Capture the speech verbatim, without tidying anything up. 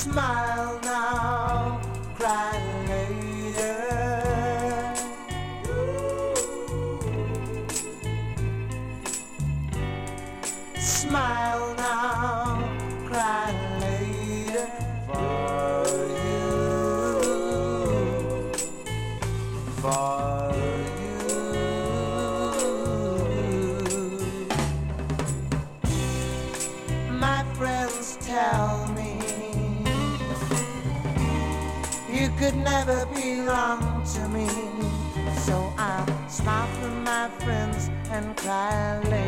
Smile now, cry later. Smile now, cry later for you, for you. My friends tell me you could never be wrong to me, so I'll smile for my friends and cry later.